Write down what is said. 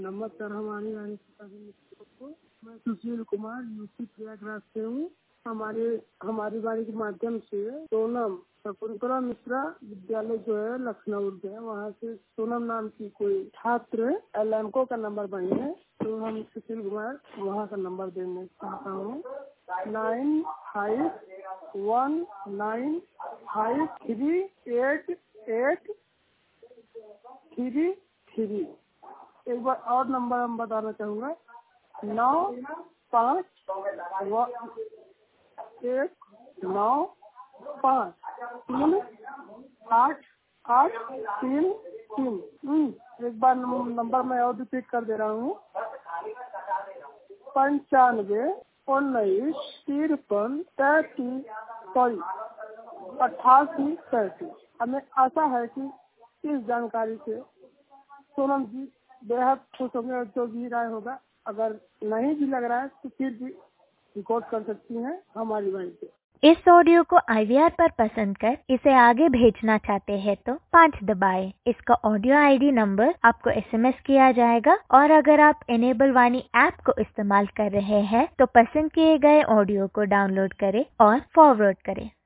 नमस्कार। हमारी रानी सीताजी मित्र को मैं सुशील कुमार यूपी प्रयागराज से हूँ। हमारी वाणी के माध्यम से सोनम शकुंतला मिश्रा विद्यालय जो है लखनऊ के, वहाँ से सोनम नाम की कोई छात्र एलएमको का नंबर बनी है, तो हम सुशील कुमार वहाँ का नंबर देना चाहता हूँ। 9519538833। एक बार और नंबर हम बताना चाहूँगा, 9519538833। एक बार नंबर मैं और रिपीट कर दे रहा हूँ, 9519538833। हमें आशा है कि इस जानकारी से सोनम जी बेहद खुश होंगे और जो भी राय होगा, अगर नहीं भी लग रहा है तो फिर भी रिकॉर्ड कर सकती हैं हमारी वाणी पे। इस ऑडियो को IVR पर पसंद कर इसे आगे भेजना चाहते हैं तो 5 दबाएं। इसका ऑडियो ID नंबर आपको SMS किया जाएगा और अगर आप इनेबल वाणी ऐप को इस्तेमाल कर रहे हैं तो पसंद किए गए ऑडियो को डाउनलोड करें और फॉरवर्ड करें।